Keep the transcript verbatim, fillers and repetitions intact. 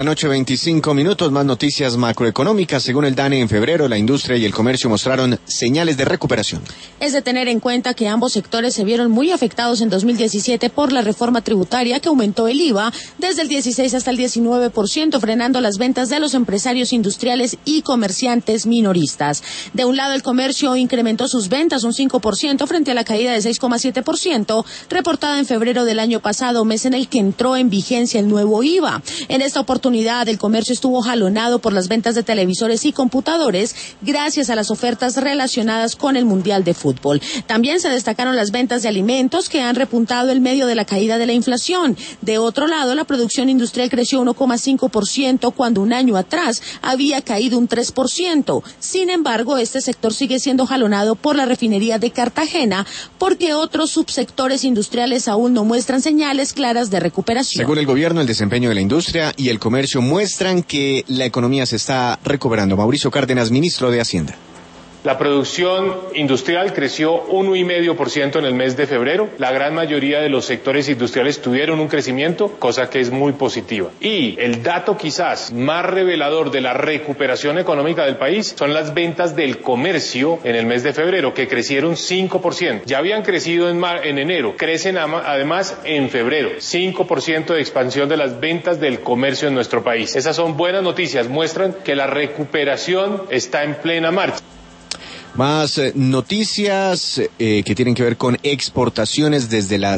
Noche veinticinco minutos, más noticias macroeconómicas. Según el DANE, en febrero la industria y el comercio mostraron señales de recuperación. Es de tener en cuenta que ambos sectores se vieron muy afectados en dos mil diecisiete por la reforma tributaria que aumentó el I V A desde el dieciséis hasta el diecinueve por ciento, frenando las ventas de los empresarios industriales y comerciantes minoristas. De un lado, el comercio incrementó sus ventas un cinco por ciento frente a la caída de seis coma siete por ciento reportada en febrero del año pasado, mes en el que entró en vigencia el nuevo I V A. En esta oportunidad, el comercio estuvo jalonado por las ventas de televisores y computadores gracias a las ofertas relacionadas con el Mundial de Fútbol. También se destacaron las ventas de alimentos que han repuntado en medio de la caída de la inflación. De otro lado, la producción industrial creció uno coma cinco por ciento cuando un año atrás había caído un tres por ciento. Sin embargo, este sector sigue siendo jalonado por la refinería de Cartagena porque otros subsectores industriales aún no muestran señales claras de recuperación. Según el gobierno, el desempeño de la industria y el comercio muestran que la economía se está recuperando. Mauricio Cárdenas, ministro de Hacienda. La producción industrial creció uno coma cinco por ciento en el mes de febrero. La gran mayoría de los sectores industriales tuvieron un crecimiento, cosa que es muy positiva. Y el dato quizás más revelador de la recuperación económica del país son las ventas del comercio en el mes de febrero, que crecieron cinco por ciento. Ya habían crecido en, mar, en enero, crecen además en febrero. cinco por ciento de expansión de las ventas del comercio en nuestro país. Esas son buenas noticias, muestran que la recuperación está en plena marcha. Más eh, noticias eh, que tienen que ver con exportaciones desde la